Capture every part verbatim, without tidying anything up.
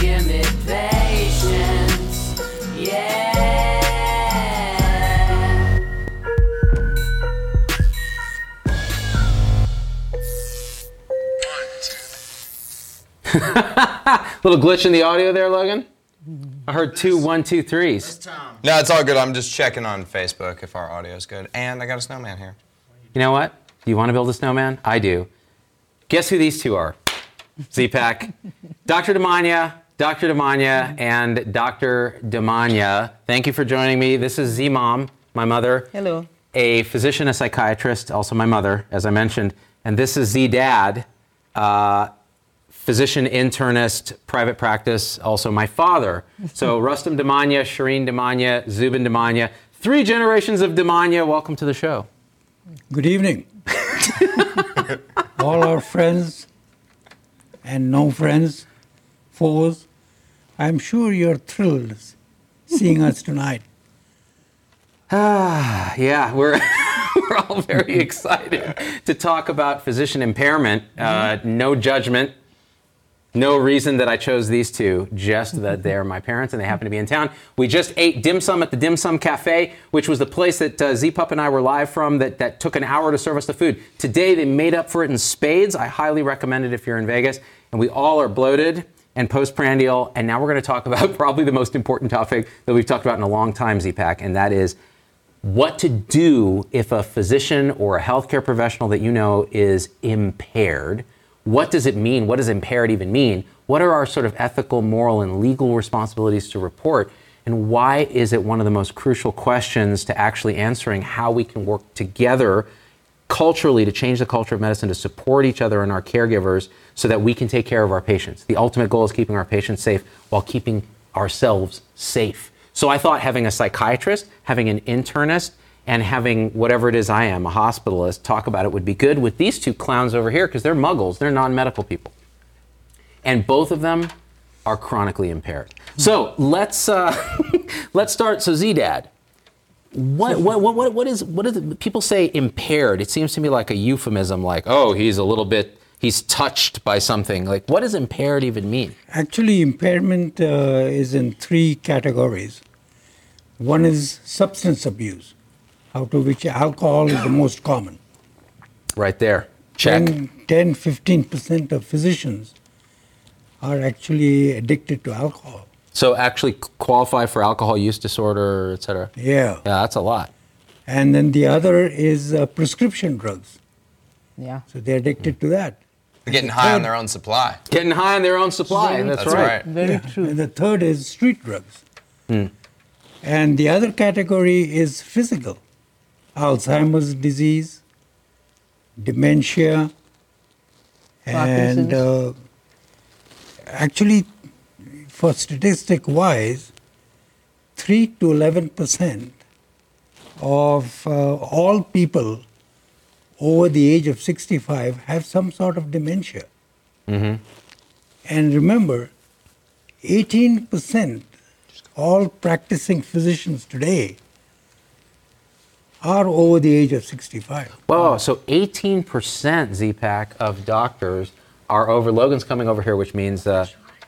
give me patience, yeah. Little glitch in the audio there, Logan? I heard two one, two, threes. No, it's all good. I'm just checking on Facebook if our audio's good. And I got a snowman here. You know what? Do you want to build a snowman? I do. Guess who these two are? Z-Pack. Doctor Damania, Doctor Damania, and Doctor Damania. Thank you for joining me. This is Z-Mom, my mother. Hello. A physician, a psychiatrist, also my mother, as I mentioned. And this is Z-Dad, uh, physician, internist, private practice, also my father. So Rustam Damania, Shireen Damania, Zubin Damania. Three generations of Damania. Welcome to the show. Good evening. All our friends and no friends, foes, I'm sure you're thrilled seeing us tonight. Ah, yeah, we're we're all very excited to talk about physician impairment. Uh, no judgment. No reason that I chose these two, just that they're my parents and they happen to be in town. We just ate dim sum at the Dim Sum Cafe, which was the place that uh, Z-Pup and I were live from that, that took an hour to serve us the food. Today, they made up for it in spades. I highly recommend it if you're in Vegas. And we all are bloated and postprandial. And now we're going to talk about probably the most important topic that we've talked about in a long time, Z-Pack, and that is what to do if a physician or a healthcare professional that you know is impaired. What does it mean? What does impaired even mean? What are our sort of ethical, moral, and legal responsibilities to report? And why is it one of the most crucial questions to actually answering how we can work together culturally to change the culture of medicine, to support each other and our caregivers so that we can take care of our patients? The ultimate goal is keeping our patients safe while keeping ourselves safe. So I thought having a psychiatrist, having an internist, and having whatever it is I am, a hospitalist, talk about it would be good with these two clowns over here because they're muggles, they're non-medical people. And both of them are chronically impaired. So let's uh, let's start. So Z-Dad, what what what what what is what is it, people say impaired? It seems to me like a euphemism, like oh he's a little bit he's touched by something. Like what does impaired even mean? Actually, impairment uh, is in three categories. One is substance abuse, out of which alcohol is the most common. Right there. Check. ten to fifteen percent of physicians are actually addicted to alcohol. So actually qualify for alcohol use disorder, et cetera. Yeah. Yeah, that's a lot. And then the other is uh, prescription drugs. Yeah. So they're addicted to that. They're getting high on their own supply. Getting high on their own supply. Very- That's, That's right. right. Very Yeah. true. And the third is street drugs. Mm. And the other category is physical. Alzheimer's disease, dementia, and uh, actually, for statistic-wise, three to eleven percent of uh, all people over the age of sixty-five have some sort of dementia. Mm-hmm. And remember, eighteen percent all practicing physicians today are over the age of sixty-five. Whoa, so eighteen percent Z-Pack of doctors are over. Logan's coming over here, which means uh,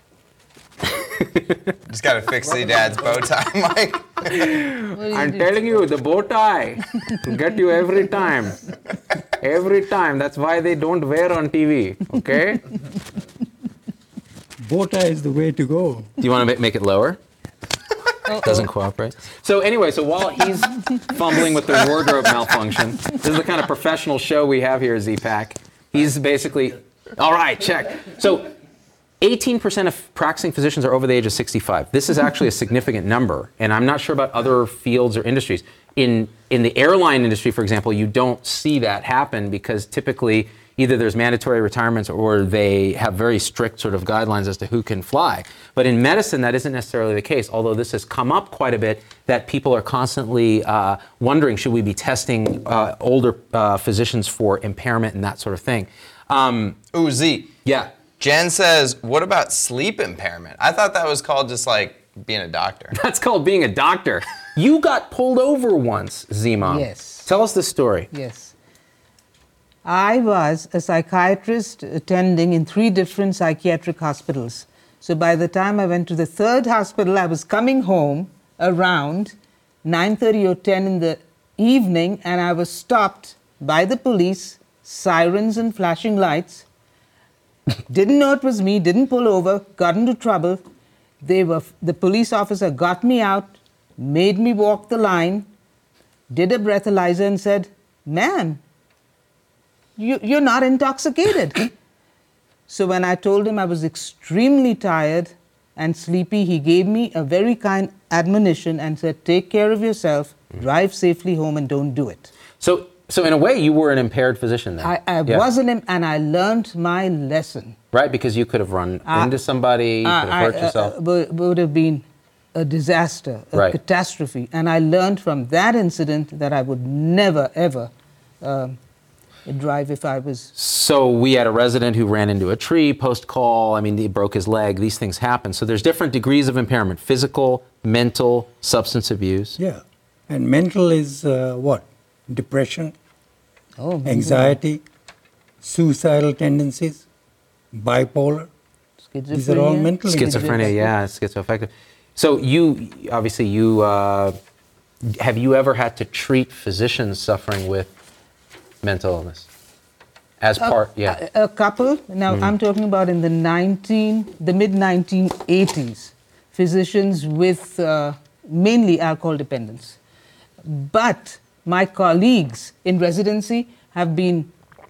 Just got to fix the dad's bow tie, Mike. I'm telling you, the bow tie will get you every time. Every time. That's why they don't wear on T V, okay? Bow tie is the way to go. Do you want to make it lower? Doesn't cooperate. So anyway, so while he's fumbling with the wardrobe malfunction, this is the kind of professional show we have here at Z-Pack. He's basically, all right, check. So eighteen percent of practicing physicians are over the age of sixty-five. This is actually a significant number, and I'm not sure about other fields or industries. In in the airline industry, for example, you don't see that happen because typically either there's mandatory retirements or they have very strict sort of guidelines as to who can fly. But in medicine, that isn't necessarily the case, although this has come up quite a bit, that people are constantly uh, wondering, should we be testing uh, older uh, physicians for impairment and that sort of thing. Um, Ooh, Z. yeah. Jen says, what about sleep impairment? I thought that was called just like being a doctor. That's called being a doctor. You got pulled over once, Z-Mom. Yes. Tell us the story. Yes. I was a psychiatrist attending in three different psychiatric hospitals So by the time I went to the third hospital, I was coming home around nine thirty or ten in the evening, and I was stopped by the police, sirens and flashing lights. Didn't know it was me, didn't pull over, got into trouble. They were, the police officer got me out, made me walk the line, did a breathalyzer and said, "Man, you, you're not intoxicated." So when I told him I was extremely tired and sleepy, he gave me a very kind admonition and said, "Take care of yourself, drive safely home, and don't do it." So, so in a way, you were an impaired physician then. I, I Yeah. wasn't, im- and I learned my lesson. Right, because you could have run I- into somebody, you could have I- hurt I, uh, yourself. uh, would, would have been a disaster, a Right. catastrophe. And I learned from that incident that I would never, ever um, drive if I was. So we had a resident who ran into a tree post-call. I mean, he broke his leg. These things happen. So there's different degrees of impairment: physical, mental, substance abuse. Yeah. And mental is uh, what? Depression, Oh, anxiety, suicidal tendencies, bipolar. These are all schizophrenia. mental Schizophrenia, yeah, schizoaffective. So you, obviously, you, uh, have you ever had to treat physicians suffering with mental illness? As part, yeah. A, a couple. Now I'm talking about in the nineteen, the mid nineteen eighties, physicians with uh, mainly alcohol dependence. But my colleagues in residency have been.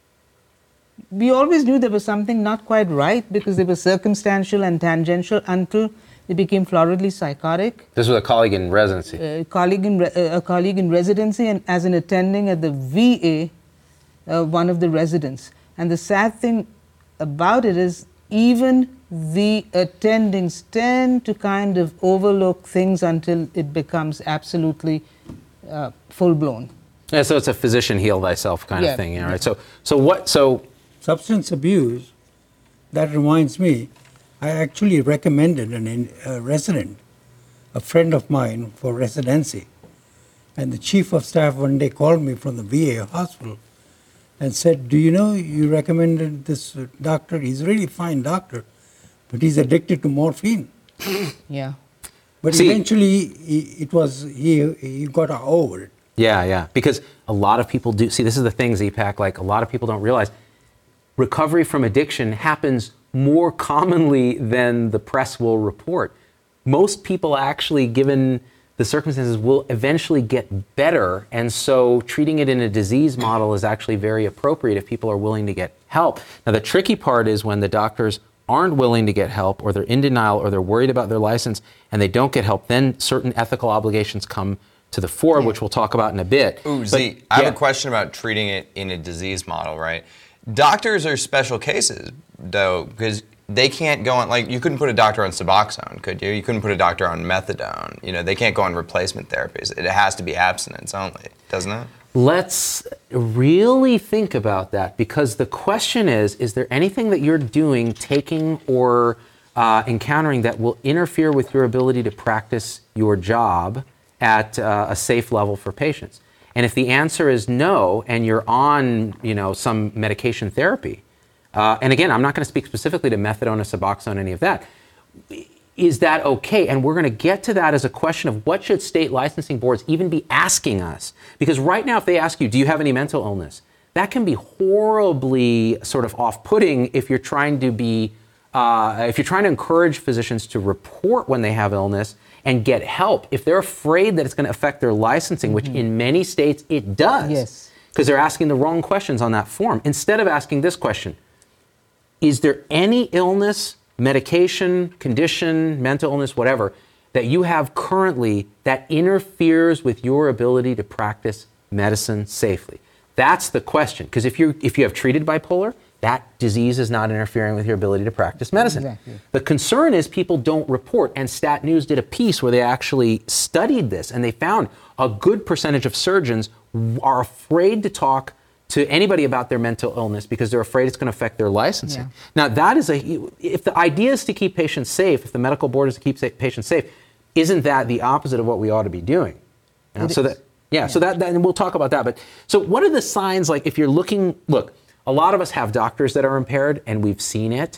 We always knew there was something not quite right because they were circumstantial and tangential until they became floridly psychotic. This was a colleague in residency. A colleague in re- a colleague in residency and as an attending at the V A. Uh, one of the residents. And the sad thing about it is even the attendings tend to kind of overlook things until it becomes absolutely uh, full-blown. Yeah, so it's a physician heal thyself kind Yeah, of thing, yeah, yeah. right? So, so what? So, Substance abuse, that reminds me, I actually recommended an, in- a resident, a friend of mine, for residency. And the chief of staff one day called me from the V A hospital and said, "Do you know you recommended this uh, doctor? He's a really fine doctor, but he's addicted to morphine." Yeah. But See- eventually, he, it was he he got over it. yeah, yeah, because a lot of people do. See, this is the things, Deepak, like a lot of people don't realize. Recovery from addiction happens more commonly than the press will report. Most people actually, given the circumstances, will eventually get better, and so treating it in a disease model is actually very appropriate if people are willing to get help. Now, the tricky part is when the doctors aren't willing to get help, or they're in denial, or they're worried about their license, and they don't get help, then certain ethical obligations come to the fore, which we'll talk about in a bit. Ooh, But- Z, I have yeah. a question about treating it in a disease model, right? Doctors are special cases, though, because they can't go on, like, you couldn't put a doctor on Suboxone, could you? You couldn't put a doctor on methadone. You know, they can't go on replacement therapies. It has to be abstinence only, doesn't it? Let's really think about that, because the question is, is there anything that you're doing, taking, or uh, encountering that will interfere with your ability to practice your job at uh, a safe level for patients? And if the answer is no, and you're on, you know, some medication therapy, uh, and again, I'm not going to speak specifically to methadone or Suboxone, any of that, is that okay? And we're going to get to that as a question of what should state licensing boards even be asking us? Because right now, if they ask you, do you have any mental illness? That can be horribly sort of off-putting if you're trying to be, uh, if you're trying to encourage physicians to report when they have illness and get help. If they're afraid that it's going to affect their licensing, which in many states it does, Yes. because they're asking the wrong questions on that form, instead of asking this question, is there any illness, medication, condition, mental illness, whatever, that you have currently that interferes with your ability to practice medicine safely? That's the question. Because if you if you have treated bipolar, that disease is not interfering with your ability to practice medicine. Exactly. The concern is people don't report, and Stat News did a piece where they actually studied this, and they found a good percentage of surgeons are afraid to talk to anybody about their mental illness because they're afraid it's going to affect their licensing. Yeah. Now, that is a, if the idea is to keep patients safe, if the medical board is to keep sa- patients safe, isn't that the opposite of what we ought to be doing? You know, It so is. that, yeah, so that, that, and we'll talk about that. But so what are the signs, like if you're looking, look, a lot of us have doctors that are impaired and we've seen it.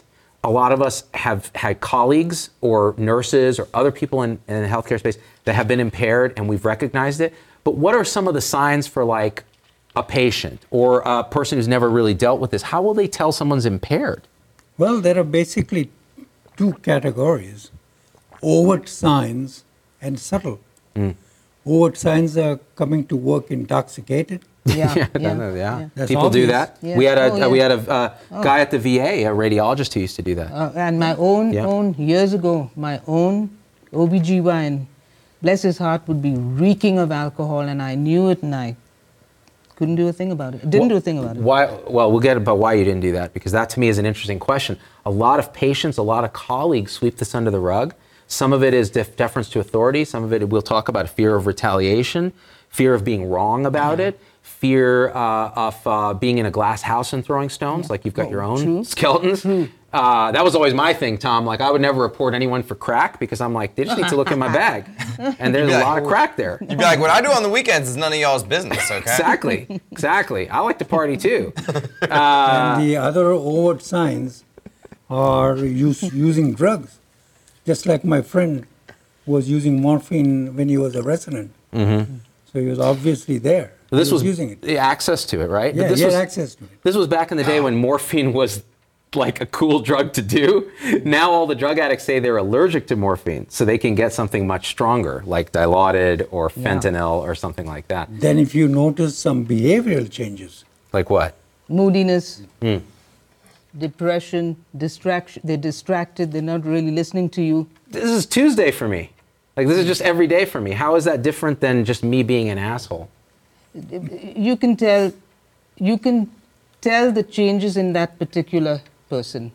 a lot of us have had colleagues or nurses or other people in, in the healthcare space that have been impaired and we've recognized it. But what are some of the signs for like a patient or a person who's never really dealt with this? How will they tell someone's impaired? Well, there are basically two categories, overt signs and subtle. Mm. Overt signs are coming to work intoxicated. Yeah, yeah, yeah, yeah. yeah. That's People do obvious. that. Yeah. We had a Oh, yeah. we had a uh, guy at the V A, a radiologist who used to do that. Uh, and my own, Yeah. own, years ago, my own O B G Y N, bless his heart, would be reeking of alcohol, and I knew it, and I couldn't do a thing about it. Didn't do a thing about it. Why? Well, we'll get about why you didn't do that, because that to me is an interesting question. A lot of patients, a lot of colleagues sweep this under the rug. Some of it is def- deference to authority. Some of it, we'll talk about fear of retaliation, fear of being wrong about it, fear uh, of uh, being in a glass house and throwing stones, like you've got Oh, your own true. skeletons. Uh, that was always my thing, Tom. Like, I would never report anyone for crack because I'm like, they just need to look in my bag. And there's a like, lot of crack there. You'd be like, what I do on the weekends is none of y'all's business, okay? Exactly, exactly. I like to party too. and the other overt signs are use, using drugs. Just like my friend was using morphine when he was a resident. Mm-hmm. So he was obviously there. This he was, was using it. the access to it, right? But Yeah, this he had was, access to it. This was back in the day when morphine was like a cool drug to do. Now all the drug addicts say they're allergic to morphine, so they can get something much stronger, like Dilaudid or fentanyl or something like that. Then if you notice some behavioral changes, Like what? Moodiness, Hmm. depression, distraction. They're distracted. They're not really listening to you. This is Tuesday for me. Like, this is just every day for me. How is that different than just me being an asshole? You can tell. You can tell the changes in that particular person.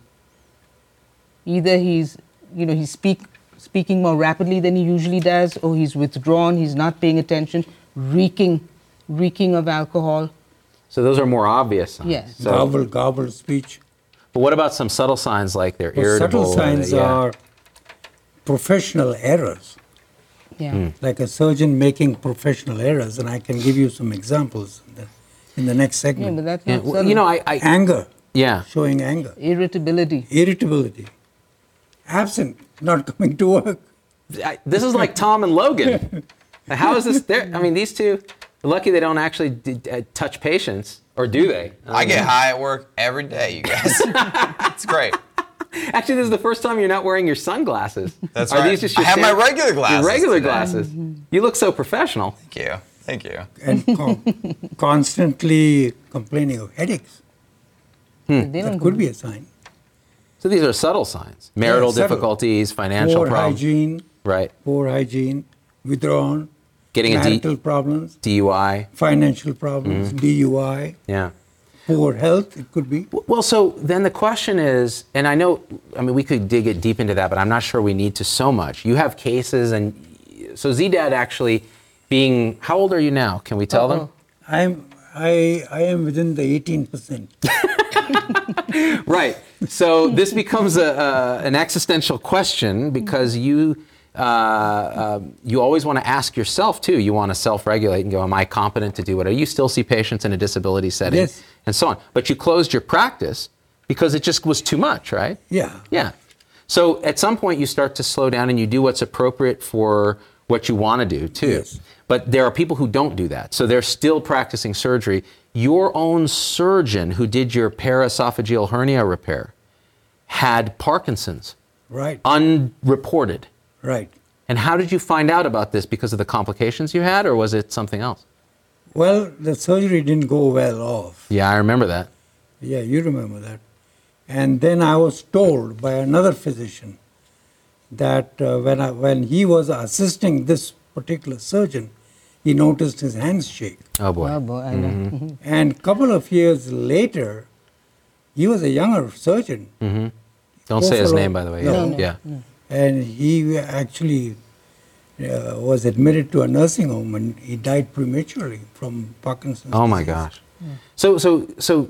Either he's, you know, he's speak speaking more rapidly than he usually does, or he's withdrawn. He's not paying attention. Reeking, reeking of alcohol. So those are more obvious signs. Yeah. So, gobble, gobble speech. but what about some subtle signs like they're Well, irritable? subtle signs uh, yeah. are professional errors, Yeah. Hmm. like a surgeon making professional errors, and I can give you some examples in the, in the next Yeah, segment. but that's Yeah, not well, subtle. you know, I, I Anger, yeah. showing anger. Irritability. Irritability, absent, not coming to work. I, this is like Tom and Logan. How is this? There? I mean, these two. Lucky they don't actually d- uh, touch patients, or do they? I get high at work every day, you guys. It's great. Actually, this is the first time you're not wearing your sunglasses. That's Are right. these just I your have my stand- regular glasses Your regular today. glasses. You look so professional. Thank you. Thank you. And co- constantly complaining of headaches. They That don't could be a sign. So these are subtle signs: marital subtle. difficulties, financial Poor problems, hygiene, right? poor hygiene, withdrawn, Getting a D- marital problems, D U I. financial problems, Mm-hmm. D U I, Yeah. poor health, it could be. Well, so then the question is, and I know, I mean, we could dig it deep into that, but I'm not sure we need to so much. You have cases, and so Z-Dad actually being, how old are you now? Can we tell them? I'm, I, I am within the eighteen percent. Right. So this becomes a, a, an existential question because you uh, uh, you always want to ask yourself too. You want to self-regulate and go, "Am I competent to do whatever?" You still see patients in a disability setting, Yes. and so on. But you closed your practice because it just was too much, right? Yeah. Yeah. So at some point you start to slow down and you do what's appropriate for what you want to do too. Yes. But there are people who don't do that. So they're still practicing surgery. Your own surgeon who did your paraesophageal hernia repair had Parkinson's, Right, unreported. right. And how did you find out about this? Because of the complications you had, or was it something else? Well, the surgery didn't go well off. Yeah, I remember that. Yeah, you remember that. And then I was told by another physician that uh, when, I, when he was assisting this particular surgeon, he noticed his hands shake. Oh boy. Oh boy, I know. And a couple of years later, he was a younger surgeon. Don't say his Buffalo- name, by the way. No, yeah. no. yeah. And he actually uh, was admitted to a nursing home and he died prematurely from Parkinson's Oh my disease. gosh. So so so.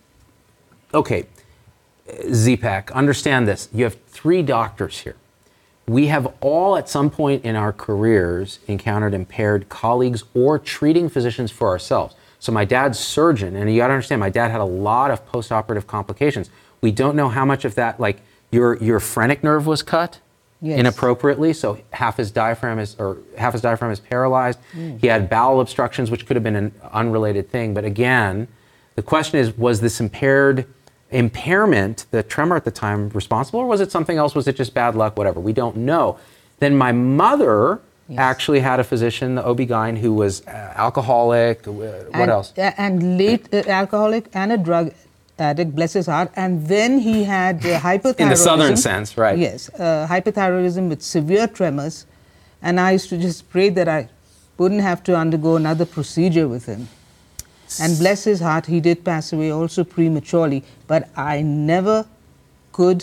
Okay, Z-Pak, understand this. You have three doctors here. We have all at some point in our careers encountered impaired colleagues or treating physicians for ourselves. So my dad's surgeon, and you gotta understand, my dad had a lot of post-operative complications. We don't know how much of that, like, Your your phrenic nerve was cut Yes. inappropriately, so half his diaphragm is or half his diaphragm is paralyzed. Mm. He had bowel obstructions, which could have been an unrelated thing. But again, the question is, was this impaired impairment, the tremor at the time, responsible, or was it something else? Was it just bad luck? Whatever. We don't know. Then my mother Yes. actually had a physician, the O B G Y N, who was uh, alcoholic. Uh, what and, else? uh, and late uh, alcoholic and a drug addict, bless his heart. And then he had uh, hypothyroidism. In the southern sense, right. Yes, uh, hypothyroidism with severe tremors. And I used to just pray that I wouldn't have to undergo another procedure with him. And bless his heart, he did pass away also prematurely. But I never could,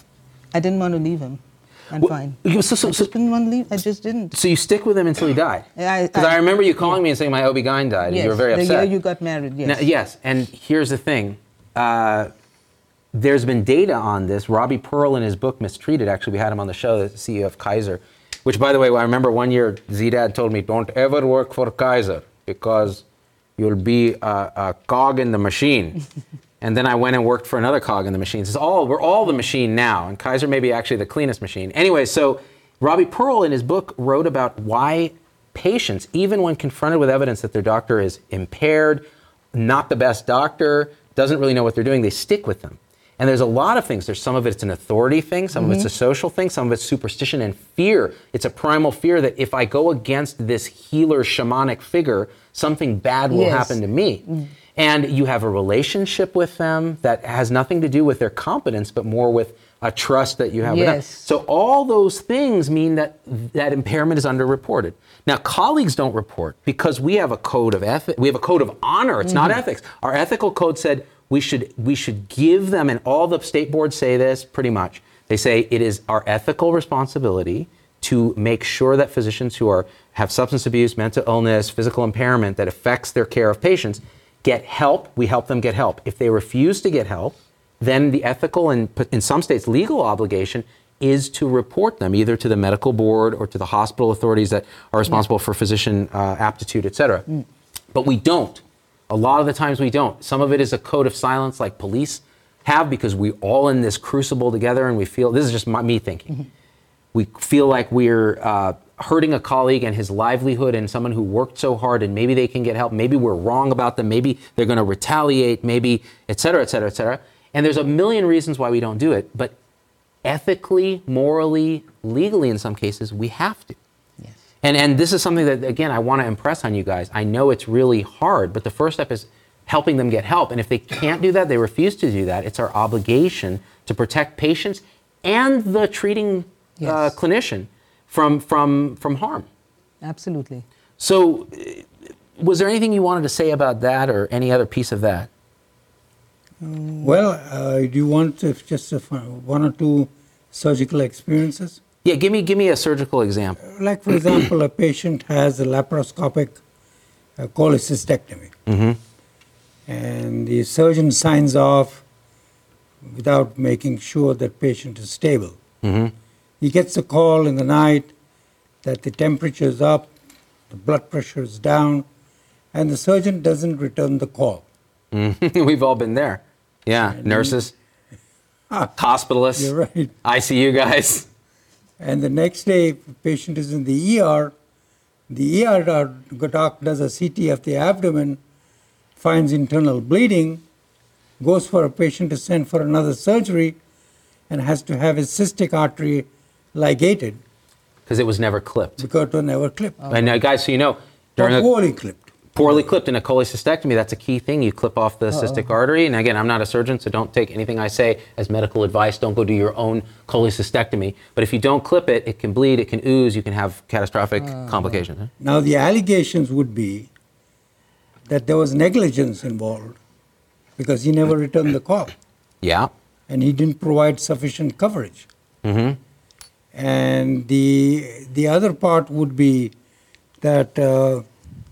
I didn't want to leave him. I'm Well, fine. you- so- so- I so- just didn't want to leave. I just didn't. So you stick with him until he died? I- Because I, I- remember you calling me and saying my O B G Y N died, and Yes, you were very the upset. year you got married, yes. Now, yes, and here's the thing. Uh, there's been data on this. Robbie Pearl, in his book Mistreated, actually, we had him on the show, the C E O of Kaiser, which, by the way, I remember one year Z-Dad told me, don't ever work for Kaiser because you'll be a, a cog in the machine. And then I went and worked for another cog in the machine. It's all, we're all the machine now, and Kaiser may be actually the cleanest machine. Anyway, so Robbie Pearl, in his book, wrote about why patients, even when confronted with evidence that their doctor is impaired, not the best doctor, doesn't really know what they're doing, they stick with them. And there's a lot of things. There's some of it's an authority thing, some Mm-hmm. of it's a social thing, some of it's superstition and fear. It's a primal fear that if I go against this healer shamanic figure, something bad will Yes. happen to me. And you have a relationship with them that has nothing to do with their competence, but more with a trust that you have with them. Yes. So all those things mean that that impairment is underreported. Now, colleagues don't report because we have a code of ethics. We have a code of honor. It's not ethics. Our ethical code said we should we should give them, and all the state boards say this pretty much. They say it is our ethical responsibility to make sure that physicians who are have substance abuse, mental illness, physical impairment that affects their care of patients get help. We help them get help. If they refuse to get help, then the ethical and in some states legal obligation is to report them either to the medical board or to the hospital authorities that are responsible for physician uh, aptitude, et cetera. But we don't. A lot of the times we don't. Some of it is a code of silence like police have because we all in this crucible together and we feel, this is just my, me thinking, we feel like we're uh, hurting a colleague and his livelihood and someone who worked so hard and maybe they can get help, maybe we're wrong about them, maybe they're going to retaliate, maybe, et cetera, et cetera, et cetera. And there's a million reasons why we don't do it, but ethically, morally, legally in some cases, we have to. Yes. And and this is something that, again, I want to impress on you guys. I know it's really hard, but the first step is helping them get help. And if they can't do that, they refuse to do that, it's our obligation to protect patients and the treating uh, Yes. clinician from, from, from harm. Absolutely. So uh, was there anything you wanted to say about that or any other piece of that? Well, uh, do you want to just uh, one or two surgical experiences? Yeah, give me, give me a surgical example. Like, for example, a patient has a laparoscopic uh, cholecystectomy. And the surgeon signs off without making sure that patient is stable. He gets a call in the night that the temperature is up, the blood pressure is down, and the surgeon doesn't return the call. We've all been there. Yeah, nurses, hospitalists, You're right. I C U guys. And the next day, if the patient is in the E R, the E R doc does a C T of the abdomen, finds internal bleeding, goes for a patient to send for another surgery, and has to have his cystic artery ligated Because it was never clipped. because it was never clipped. And now, guys, so you know, Or during a poorly clipped. poorly clipped in a cholecystectomy, that's a key thing. You clip off the cystic artery. And again, I'm not a surgeon, so don't take anything I say as medical advice. Don't go do your own cholecystectomy. But if you don't clip it, it can bleed, it can ooze, you can have catastrophic complications. huh? Now, the allegations would be that there was negligence involved because he never returned the call Yeah. and he didn't provide sufficient coverage. Mm-hmm. And the the other part would be that uh, uh,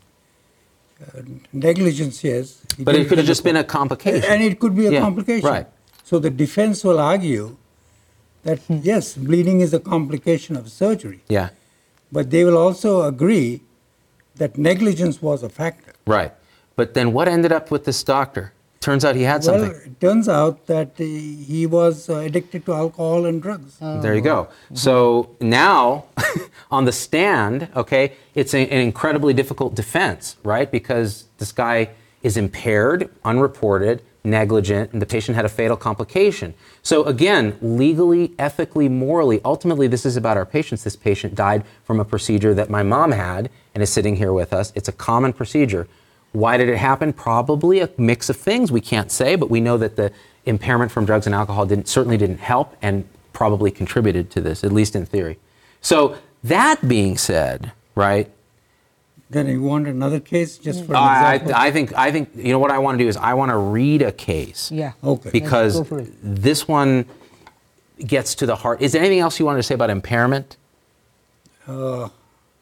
negligence, yes. he But it didn't could have get just the been a complication. And it could be a Yeah, complication. right. So the defense will argue that, yes, bleeding is a complication of surgery. Yeah, But they will also agree that negligence was a factor. right. But then what ended up with this doctor? turns out he had Well, something. it turns out that uh, he was uh, addicted to alcohol and drugs. There you go. So now, on the stand, okay, it's a, an incredibly difficult defense, right? Because this guy is impaired, unreported, negligent, and the patient had a fatal complication. So again, legally, ethically, morally, ultimately, this is about our patients. This patient died from a procedure that my mom had and is sitting here with us. It's a common procedure. Why did it happen? Probably a mix of things. We can't say, but we know that the impairment from drugs and alcohol didn't, certainly didn't help and probably contributed to this, at least in theory. So that being said, right? Then you want another case just for an I, example? I think, I think, you know what I want to do is I want to read a case. Yeah. Okay. Because Let's go for it. this one gets to the heart. Is there anything else you wanted to say about impairment? Uh,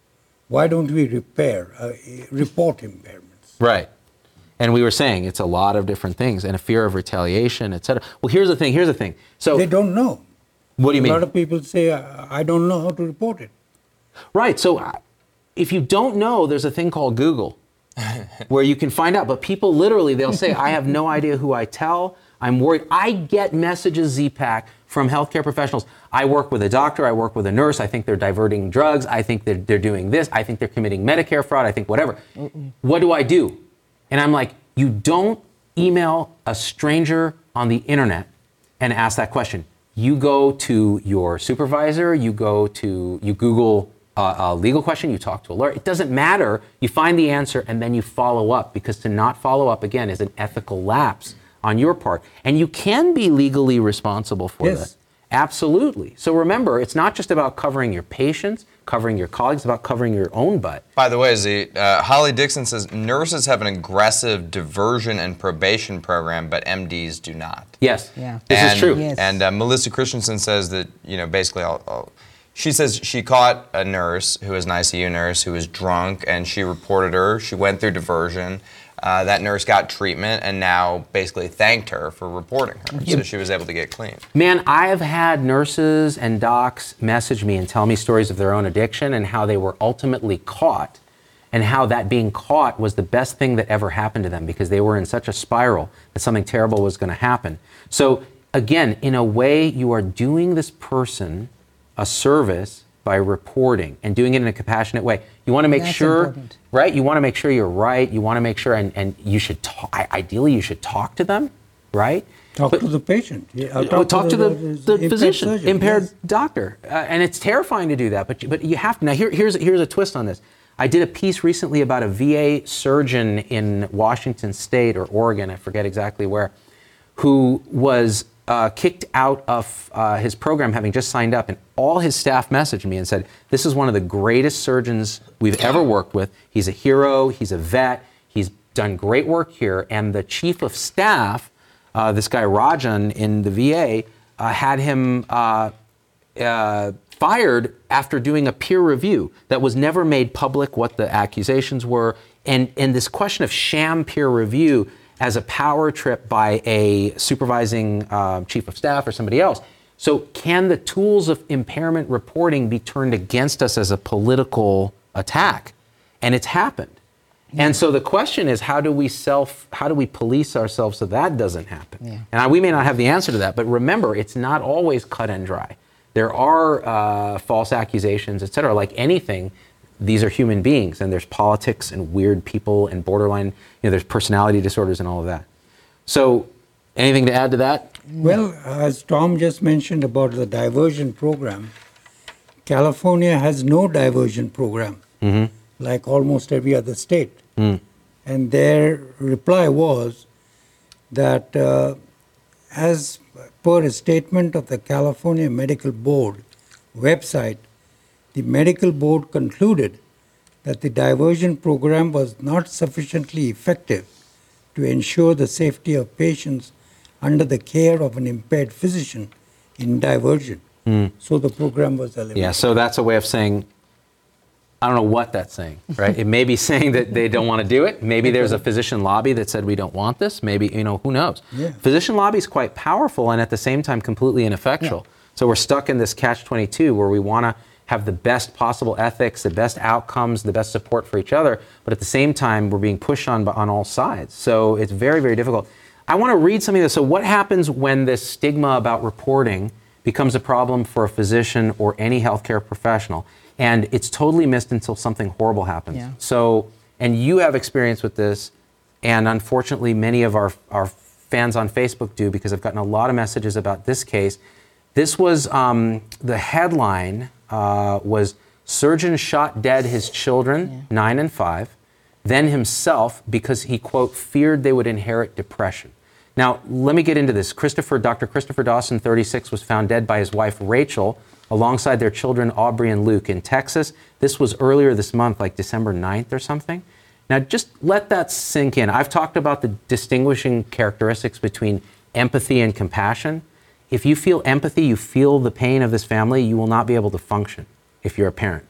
why don't we repair, uh, report impairments? Right. And we were saying it's a lot of different things and a fear of retaliation, et cetera. Well, here's the thing. Here's the thing. So, They don't know. what do you A mean? lot of people say, I I don't know how to report it. Right. So, uh, if you don't know, there's a thing called Google where you can find out. But people literally, they'll say, I have no idea who I tell. I'm worried. I get messages, Z-Pak, from healthcare professionals. I work with a doctor. I work with a nurse. I think they're diverting drugs. I think they're, they're doing this. I think they're committing Medicare fraud. I think whatever. Mm-mm. What do I do? And I'm like, you don't email a stranger on the internet and ask that question. You go to your supervisor. You go to, you Google uh, a legal question. You talk to a lawyer. It doesn't matter. You find the answer and then you follow up, because to not follow up, again, is an ethical lapse on your part. And you can be legally responsible for Yes. that. Absolutely. So remember, it's not just about covering your patients, covering your colleagues, it's about covering your own butt. By the way, Z, uh, Holly Dixon says nurses have an aggressive diversion and probation program, but M Ds do not. Yes, Yeah. this and, is true. Yes. And uh, Melissa Christensen says that, you know, basically, I'll, I'll, she says she caught a nurse who was an I C U nurse who was drunk, and she reported her. She went through diversion. Uh, that nurse got treatment and now basically thanked her for reporting her, so she was able to get clean. Man, I have had nurses and docs message me and tell me stories of their own addiction and how they were ultimately caught, and how that being caught was the best thing that ever happened to them, because they were in such a spiral that something terrible was going to happen. So again, in a way, you are doing this person a service by reporting and doing it in a compassionate way. You want to make That's sure, important. right? You want to make sure you're right. You want to make sure, and, and you should talk, ideally you should talk to them, right? Talk But- to the patient. Yeah, uh, Talk, talk to the, the, impaired physician, surgeon, impaired yes. doctor. Uh, and it's terrifying to do that, but, you- but you have to. Now, here, here's, here's a twist on this. I did a piece recently about a V A surgeon in Washington State or Oregon, I forget exactly where, who was uh, kicked out of uh, his program having just signed up, and all his staff messaged me and said, this is one of the greatest surgeons we've ever worked with. He's a hero, he's a vet, he's done great work here, and the chief of staff, uh, this guy Rajan in the V A, uh, had him uh, uh, fired after doing a peer review that was never made public what the accusations were, and, and this question of sham peer review as a power trip by a supervising uh, chief of staff or somebody else. So can the tools of impairment reporting be turned against us as a political attack? And it's happened. And so the question is, how do we self, how do we police ourselves so that doesn't happen? Yeah. And I, we may not have the answer to that, but remember, it's not always cut and dry. There are uh, false accusations, et cetera. Like anything, these are human beings, and there's politics and weird people and borderline, you know, there's personality disorders and all of that. So anything to add to that? Well, as Tom just mentioned about the diversion program, California has no diversion program, Mm-hmm. like almost every other state. Mm. And their reply was that, uh, as per a statement of the California Medical Board website, the medical board concluded that the diversion program was not sufficiently effective to ensure the safety of patients under the care of an impaired physician in diversion. Mm. So the program was eliminated. Yeah, so that's a way of saying, I don't know what that's saying, right? It may be saying that they don't want to do it. Maybe there's a physician lobby that said we don't want this. Maybe, you know, who knows? Yeah. Physician lobby is quite powerful and at the same time completely ineffectual. So we're stuck in this catch twenty-two where we want to have the best possible ethics, the best outcomes, the best support for each other, but at the same time we're being pushed on on all sides. So it's very, very difficult. I want to read something. That, so what happens when this stigma about reporting becomes a problem for a physician or any healthcare professional, and it's totally missed until something horrible happens. Yeah. So, and you have experience with this, and unfortunately many of our, our fans on Facebook do, because I've gotten a lot of messages about this case. This was, um, the headline uh, was, surgeon shot dead his children, yeah. nine and five, then himself because he, quote, feared they would inherit depression. Now, let me get into this. Christopher, Doctor Christopher Dawson, thirty-six, was found dead by his wife, Rachel, alongside their children, Aubrey and Luke, in Texas. This was earlier this month, like December ninth or something. Now, just let that sink in. I've talked about the distinguishing characteristics between empathy and compassion. If you feel empathy, you feel the pain of this family, you will not be able to function if you're a parent.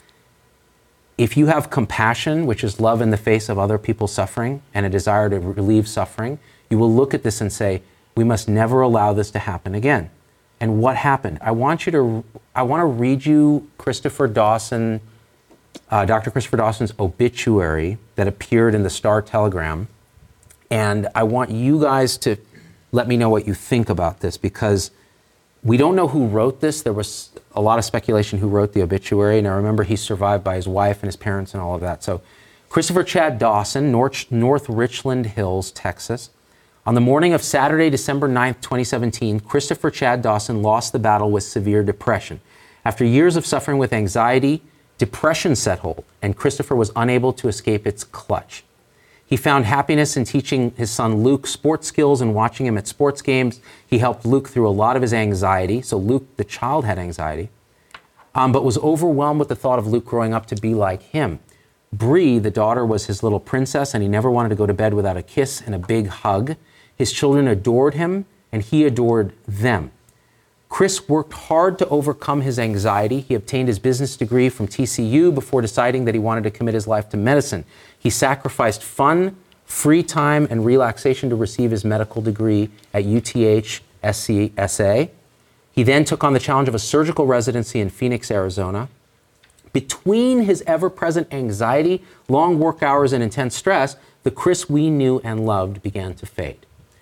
If you have compassion, which is love in the face of other people's suffering and a desire to relieve suffering, you will look at this and say, we must never allow this to happen again. And what happened? I want you to, I want to read you Christopher Dawson, uh, Doctor Christopher Dawson's obituary that appeared in the Star Telegram. And I want you guys to let me know what you think about this, because we don't know who wrote this. There was a lot of speculation who wrote the obituary. And I remember he's survived by his wife and his parents and all of that. So Christopher Chad Dawson, North, North Richland Hills, Texas. On the morning of Saturday, December ninth, twenty seventeen, Christopher Chad Dawson lost the battle with severe depression. After years of suffering with anxiety, depression set hold, and Christopher was unable to escape its clutch. He found happiness in teaching his son Luke sports skills and watching him at sports games. He helped Luke through a lot of his anxiety. So Luke, the child, had anxiety, um, but was overwhelmed with the thought of Luke growing up to be like him. Bree, the daughter, was his little princess, and he never wanted to go to bed without a kiss and a big hug. His children adored him, and he adored them. Chris worked hard to overcome his anxiety. He obtained his business degree from T C U before deciding that he wanted to commit his life to medicine. He sacrificed fun, free time, and relaxation to receive his medical degree at U T H S C S A. He then took on the challenge of a surgical residency in Phoenix, Arizona. Between his ever-present anxiety, long work hours, and intense stress, the Chris we knew and loved began to fade.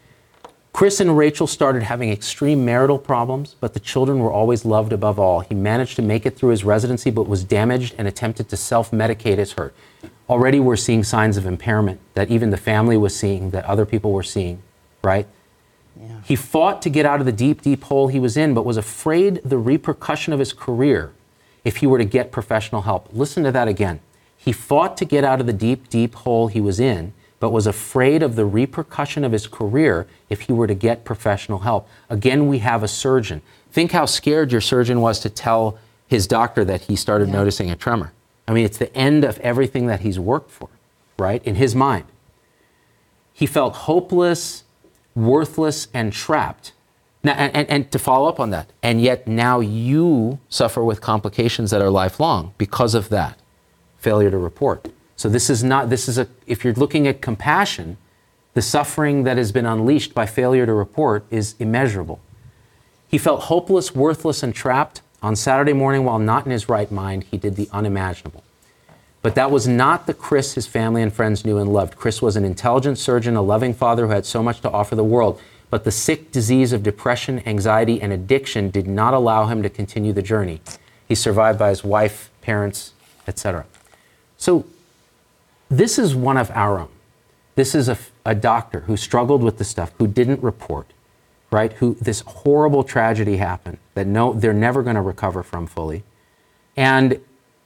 Chris and Rachel started having extreme marital problems, but the children were always loved above all. He managed to make it through his residency, but was damaged and attempted to self-medicate his hurt. Already we're seeing signs of impairment that even the family was seeing, that other people were seeing, right? Yeah. He fought to get out of the deep, deep hole he was in, but was afraid the repercussion of his career if he were to get professional help. Listen to that again. He fought to get out of the deep, deep hole he was in, but was afraid of the repercussion of his career if he were to get professional help. Again, we have a surgeon. Think how scared your surgeon was to tell his doctor that he started yeah. noticing a tremor. I mean, it's the end of everything that he's worked for, right, in his mind. He felt hopeless, worthless, and trapped. Now, and, and, and to follow up on that, and yet now you suffer with complications that are lifelong because of that failure to report. So this is not, this is a, if you're looking at compassion, the suffering that has been unleashed by failure to report is immeasurable. He felt hopeless, worthless, and trapped. On Saturday morning, while not in his right mind, he did the unimaginable. But that was not the Chris his family and friends knew and loved. Chris was an intelligent surgeon, a loving father who had so much to offer the world. But the sick disease of depression, anxiety, and addiction did not allow him to continue the journey. He survived by his wife, parents, et cetera. So this is one of our own. This is a, a doctor who struggled with the stuff, who didn't report, right? Who this horrible tragedy happened that no, they're never going to recover from fully. And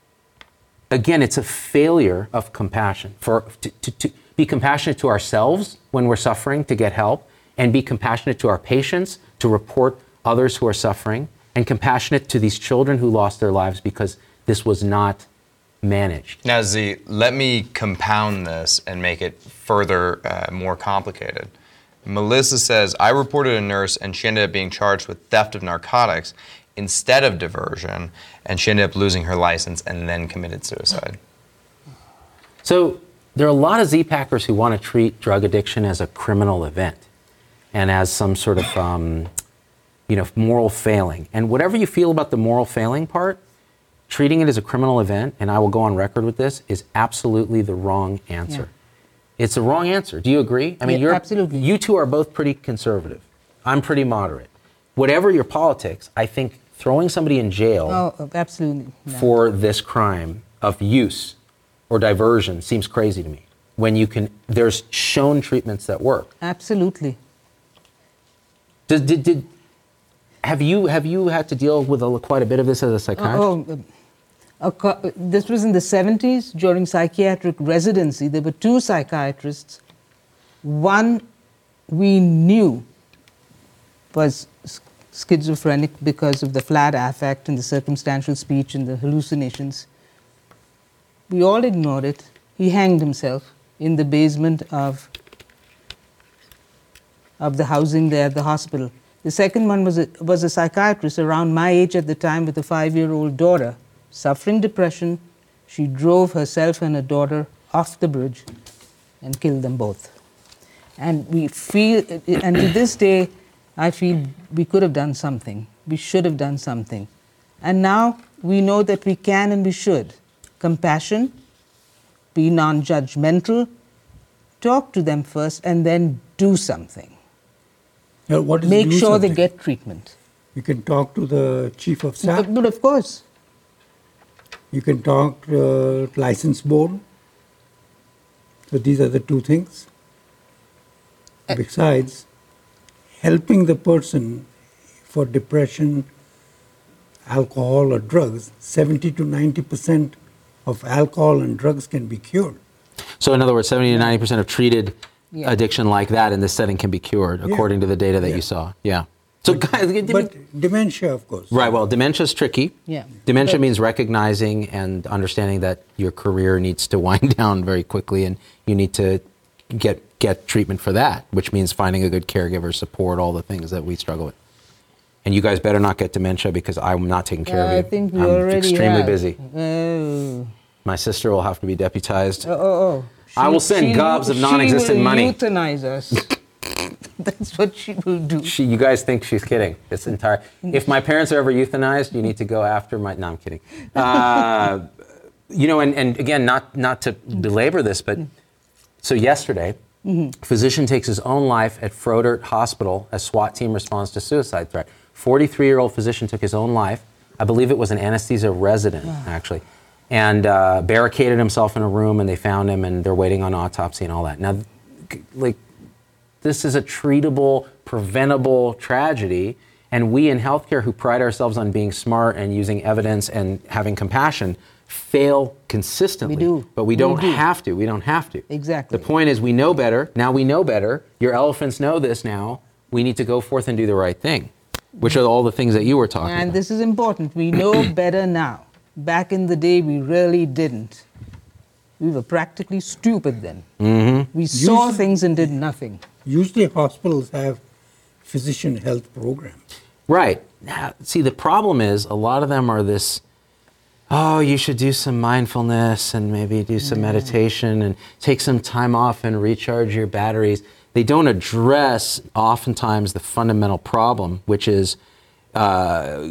again, it's a failure of compassion. For to, to, to be compassionate to ourselves when we're suffering to get help, and be compassionate to our patients to report others who are suffering, and compassionate to these children who lost their lives because this was not managed. Now, Z, let me compound this and make it further uh, more complicated. Melissa says, I reported a nurse and she ended up being charged with theft of narcotics instead of diversion, and she ended up losing her license and then committed suicide. So there are a lot of Z-Packers who want to treat drug addiction as a criminal event and as some sort of um, you know, moral failing. And whatever you feel about the moral failing part, treating it as a criminal event, and I will go on record with this, is absolutely the wrong answer. It's the wrong answer. Do you agree? I mean, Yeah, you're absolutely. You two are both pretty conservative. I'm pretty moderate. Whatever your politics, I think throwing somebody in jail Oh, absolutely. No. for this crime of use or diversion seems crazy to me. When you can, there's shown treatments that work. Absolutely. Did, did, did have you have you had to deal with a, quite a bit of this as a psychiatrist? Oh, uh, a co- this was in the seventies during psychiatric residency. There were two psychiatrists. One we knew was s- schizophrenic because of the flat affect and the circumstantial speech and the hallucinations. We all ignored it. He hanged himself in the basement of, of the housing there at the hospital. The second one was a, was a psychiatrist around my age at the time with a five-year-old daughter, suffering depression. She drove herself and her daughter off the bridge and killed them both. And we feel, and to this day, I feel we could have done something. We should have done something. And now we know that we can and we should. Compassion, be non-judgmental, talk to them first, and then do something. Now, what is Make do sure they something? get treatment. You can talk to the chief of staff. But, but of course, You can talk to uh, license board. So these are the two things. Besides, helping the person for depression, alcohol or drugs, seventy to ninety percent of alcohol and drugs can be cured. So in other words, seventy to ninety percent of treated Yeah. addiction like that in this setting can be cured, Yeah. according to the data that Yeah. you saw. Yeah. So guys, give me- But dementia, of course. right. Well, dementia is tricky. Yeah. Dementia But- means recognizing and understanding that your career needs to wind down very quickly, and you need to get get treatment for that, which means finding a good caregiver, support, all the things that we struggle with. And you guys better not get dementia because I'm not taking care of you. I think we I'm already extremely have. busy. Oh, My sister will have to be deputized. oh, oh. oh. I will send She- gobs of she non-existent will money. euthanize us. That's what she will do. She, you guys think she's kidding. It's entire. If my parents are ever euthanized, you need to go after my. No, I'm kidding. Uh, you know, and, and again, not not to belabor this, but so yesterday, physician takes his own life at Frodert Hospital as SWAT team responds to suicide threat. forty-three-year-old physician took his own life. I believe it was an anesthesia resident, actually, and uh, barricaded himself in a room, and they found him, and they're waiting on autopsy and all that. Now, like. This is a treatable, preventable tragedy, and we in healthcare who pride ourselves on being smart and using evidence and having compassion fail consistently. We do. But we We don't do. have to. We don't have to. Exactly. The point is we know better. Now we know better. Your elephants know this now. We need to go forth and do the right thing, which are all the things that you were talking And about. this is important. We know better now. Back in the day, we really didn't. We were practically stupid then. Mm-hmm. We saw Usually- things and did nothing. Usually hospitals have physician health programs. Right. Now, see, the problem is a lot of them are this, oh, you should do some mindfulness and maybe do some meditation and take some time off and recharge your batteries. They don't address oftentimes the fundamental problem, which is uh,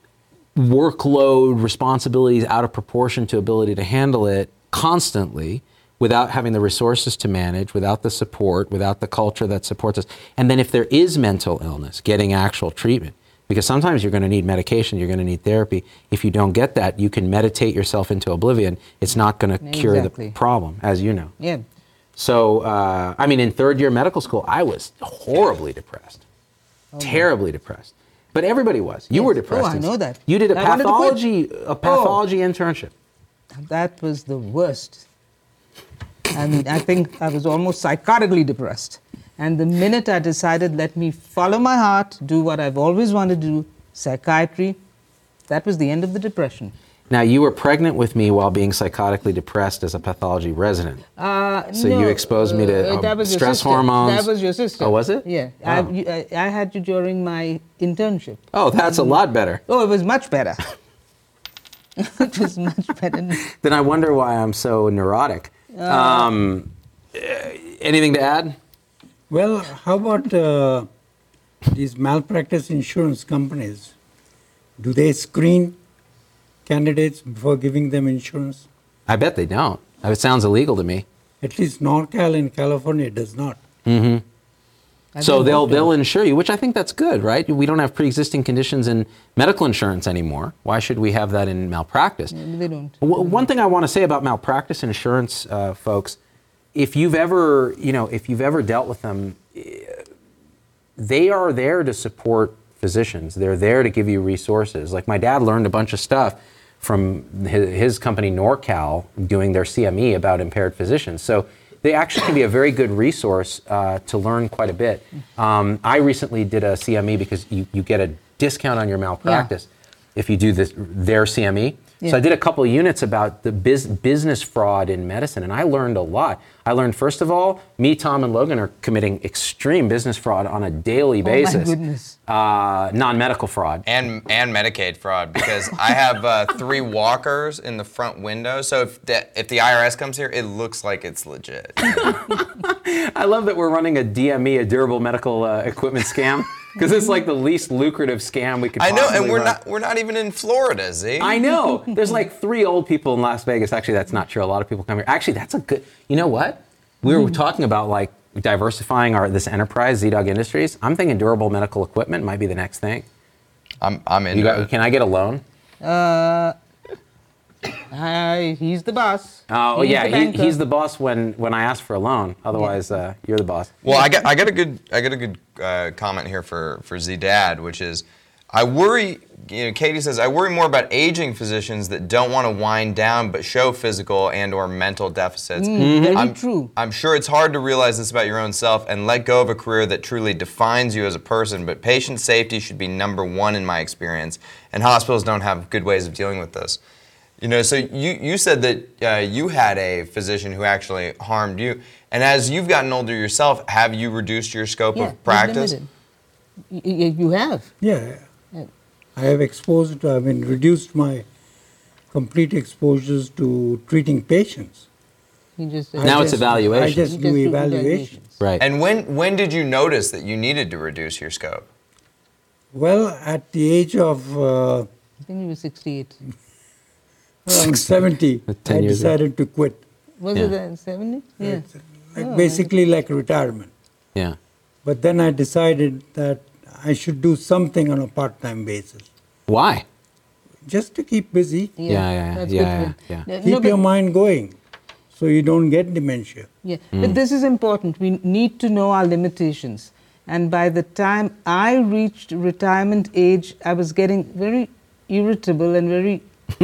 workload, responsibilities out of proportion to ability to handle it constantly, without having the resources to manage, without the support, without the culture that supports us. And then if there is mental illness, getting actual treatment. Because sometimes you're going to need medication, you're going to need therapy. If you don't get that, you can meditate yourself into oblivion. It's not going to cure Exactly. the problem, as you know. Yeah. So, uh, I mean, in third year medical school, I was horribly depressed. Terribly depressed. But everybody was. You Yes. were depressed. Oh, I in- know that. You did a I wanted to quit. pathology, a pathology internship. That was the worst. I mean, I think I was almost psychotically depressed. And the minute I decided, let me follow my heart, do what I've always wanted to do, psychiatry, that was the end of the depression. Now, you were pregnant with me while being psychotically depressed as a pathology resident. Uh, So no, you exposed me to, uh, um, that was your stress sister. hormones. That was your sister. Oh, was it? Yeah. Oh. I, you- I, I had you during my internship. Oh, that's a lot better. Oh, it was much better. It was much better. Then I wonder why I'm so neurotic. Um, uh, anything to add? Well, how about uh, these malpractice insurance companies? Do they screen candidates before giving them insurance? I bet they don't. It sounds illegal to me. At least NorCal in California does not. I So think they'll both they'll do. insure you, which I think that's good, right? We don't have pre-existing conditions in medical insurance anymore. Why should we have that in malpractice? They don't. W- One thing I want to say about malpractice insurance, uh, folks, if you've ever, you know, if you've ever dealt with them, eh, they are there to support physicians. They're there to give you resources. Like my dad learned a bunch of stuff from his, his company NorCal doing their C M E about impaired physicians. So they actually can be a very good resource uh, to learn quite a bit. Um, I recently did a C M E because you, you get a discount on your malpractice if you do this, their C M E. Yeah. So I did a couple of units about the biz, business fraud in medicine, and I learned a lot. I learned, first of all, me, Tom, and Logan are committing extreme business fraud on a daily Oh my basis. goodness. Uh, non-medical fraud. And and Medicaid fraud, because I have uh, three walkers in the front window. So if the, if the I R S comes here, it looks like it's legit. I love that we're running a D M E, a durable medical uh, equipment scam, because it's like the least lucrative scam we could I know, possibly and we're run. not we're not even in Florida, Z. I know. There's like three old people in Las Vegas. Actually, that's not true. A lot of people come here. Actually, that's a good. You know what? We were talking about like diversifying our this enterprise, Z-Dog Industries. I'm thinking durable medical equipment might be the next thing. I'm I'm into You got, it. can I get a loan? Uh, I, he's the boss. Oh He's yeah, the he, banker. he's the boss when when I ask for a loan. Otherwise, uh, you're the boss. Well, I got I got a good I got a good uh, comment here for for Z Dad, which is, I worry. You know, Katie says I worry more about aging physicians that don't want to wind down but show physical and or mental deficits. Very I'm, true. I'm sure it's hard to realize this about your own self and let go of a career that truly defines you as a person. But patient safety should be number one in my experience, and hospitals don't have good ways of dealing with this. You know, so you, you said that uh, you had a physician who actually harmed you. And as you've gotten older yourself, have you reduced your scope Yeah, of practice? limited. Y- y- You have. Yeah, Yeah. I have exposed, I mean, reduced my complete exposures to treating patients. He just I Now it's just- evaluation. I just he do just do evaluations. Right. And when, when did you notice that you needed to reduce your scope? Well, at the age of uh, I think he was sixty-eight. around seventy, ten I years ago. decided to quit. Was Yeah. it uh, seventy? Yeah. Like Oh, basically like retirement. Yeah. But then I decided that I should do something on a part-time basis, Why? just to keep busy, Yeah, yeah, yeah, that's yeah, good for- yeah, No, keep but- your mind going, so you don't get dementia. Yeah, Mm. but this is important. We need to know our limitations. And by the time I reached retirement age, I was getting very irritable and very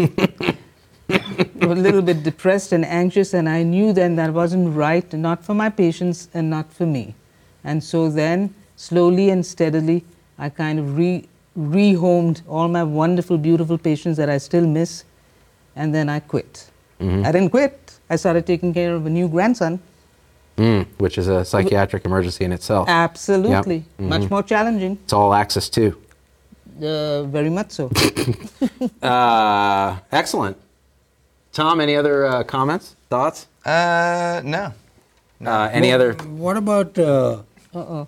a little bit depressed and anxious, and I knew then that wasn't right, not for my patients and not for me. And so then, slowly and steadily, I kind of re rehomed all my wonderful, beautiful patients that I still miss, and then I quit. I didn't quit. I started taking care of a new grandson. Mm, which is a psychiatric emergency in itself. Absolutely. Much more challenging. It's all access too. Uh, very much so. Uh, excellent. Tom, any other uh, comments, thoughts? Uh, no. Uh, any other? What about uh, Uh-oh.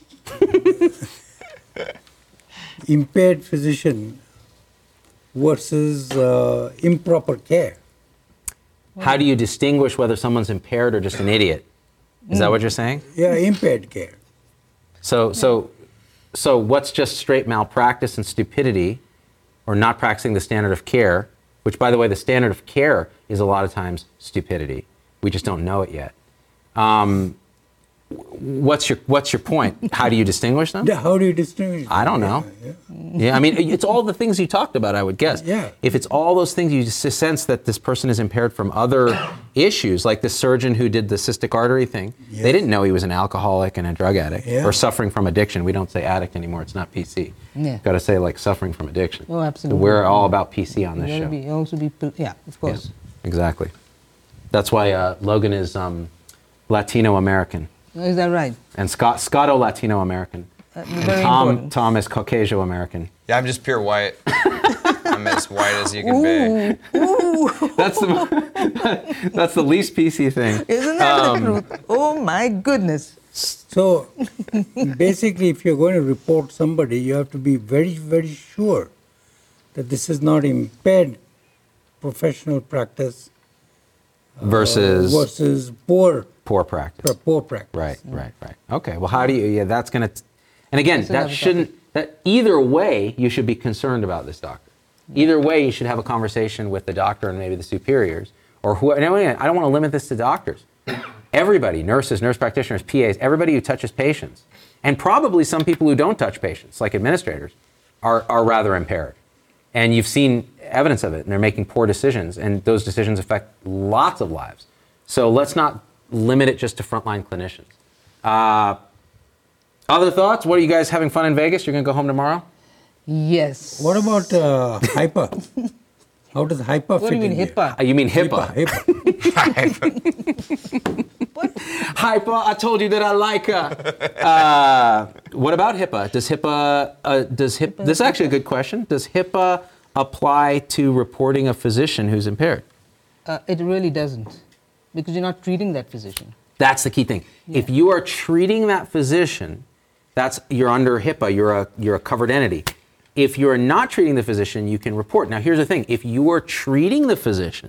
impaired physician versus uh, improper care? How do you distinguish whether someone's impaired or just an idiot? Is that what you're saying? Yeah, impaired care. So, so, so, what's just straight malpractice and stupidity, or not practicing the standard of care? Which, by the way, the standard of care is a lot of times stupidity. We just don't know it yet. Um, what's your What's your point? How do you distinguish them? Yeah, how do you distinguish? I don't know. Yeah, Yeah, I mean, it's all the things you talked about, I would guess. Yeah. If it's all those things, you just sense that this person is impaired from other issues, like the surgeon who did the cystic artery thing. Yes. They didn't know he was an alcoholic and a drug addict, Yeah. or suffering from addiction. We don't say addict anymore, it's not P C. Yeah. Got to say, like, suffering from addiction. Oh, absolutely. So we're all about P C on this You show. gotta be, also be, pol- yeah, of Yeah, course. exactly. That's why uh, Logan is um, Latino American, Is that right? and Scott Scotto Latino American. Uh, And very Tom, important. Tom is Caucasian American. Yeah, I'm just pure white. I'm as white as you can be. That's the that's the least P C thing. Isn't that Um, the truth? Oh my goodness. So basically, if you're going to report somebody, you have to be very, very sure that this is not impaired professional practice, versus versus poor, poor practice. poor practice. Right, right, right. Okay. Well, how do you? Yeah, that's gonna. T- and again, That's that another shouldn't. That either way, you should be concerned about this doctor. Either way, you should have a conversation with the doctor and maybe the superiors or who. And again, I don't want to limit this to doctors. Everybody, nurses, nurse practitioners, P As, everybody who touches patients, and probably some people who don't touch patients, like administrators, are are rather impaired. And you've seen evidence of it, and they're making poor decisions, and those decisions affect lots of lives. So let's not limit it just to frontline clinicians. Uh, other thoughts? What are you guys having fun in Vegas? You're going to go home tomorrow? Yes. What about uh, HIPAA? How does HIPAA What fit do you mean in here? HIPAA? Uh, you mean HIPAA? HIPAA. HIPAA, I told you that I like her. Uh, what about HIPAA? Does HIPAA, uh, does HIPAA, this is actually a good question. Does HIPAA apply to reporting a physician who's impaired? Uh, it really doesn't, because you're not treating that physician. That's the key thing. If you are treating that physician, that's you're under HIPAA. You're a you're a covered entity. If you're not treating the physician, you can report. Now, here's the thing: if you are treating the physician,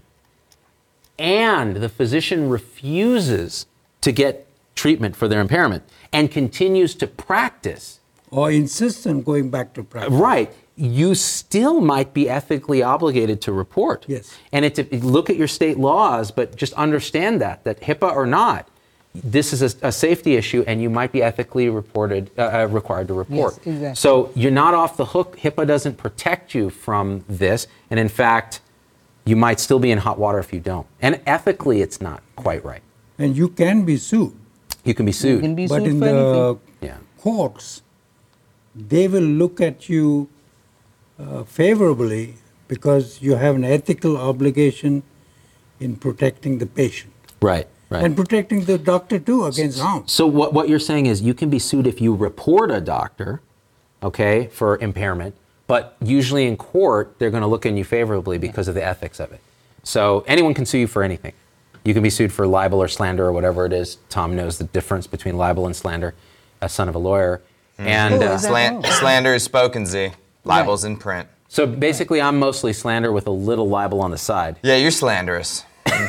and the physician refuses to get treatment for their impairment and continues to practice, Or insists on going back to practice. right, you still might be ethically obligated to report. Yes. And it, it- look at your state laws, but just understand that, that HIPAA or not, this is a, a safety issue, and you might be ethically reported, uh, uh, required to report. Yes, exactly. So you're not off the hook. HIPAA doesn't protect you from this, and in fact, you might still be in hot water if you don't. And ethically, it's not quite right. And you can be sued. You can be You sued. can be But sued in for the anything. Yeah. courts, they will look at you uh, favorably because you have an ethical obligation in protecting the patient Right. Right. and protecting the doctor too against harm. So what, what you're saying is you can be sued if you report a doctor, okay, for impairment, but usually in court, they're going to look on you favorably because of the ethics of it. So anyone can sue you for anything. You can be sued for libel or slander or whatever it is. Tom knows the difference between libel and slander, a son of a lawyer. And Oh, uh, is that- Slan- Oh. slander is spoken, Z. Libel's in print. so basically I'm mostly slander with a little libel on the side. Yeah, you're slanderous.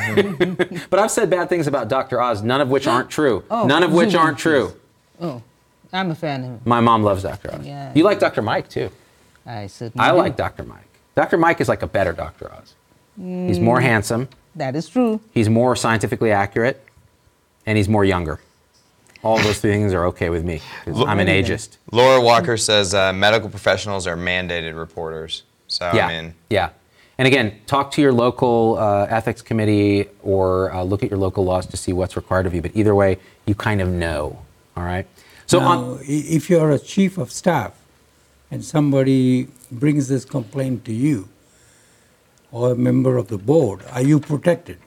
But I've said bad things about Doctor Oz, none of which aren't true. Oh, none of which zoom in, aren't true. Oh, I'm a fan of him. My mom loves Doctor Oz. Yeah. You like Doctor Mike too. I certainly I do. like Doctor Mike. Doctor Mike is like a better Doctor Oz. He's more handsome, That is true. he's more scientifically accurate, and he's more younger. All those things are okay with me, 'cause I'm an ageist. Laura Walker says uh, medical professionals are mandated reporters. So, Yeah, I mean, yeah. And again, talk to your local uh, ethics committee or uh, look at your local laws to see what's required of you. But either way, you kind of know, all right? So Now, on, i- if you're a chief of staff and somebody brings this complaint to you or a member of the board, are you protected?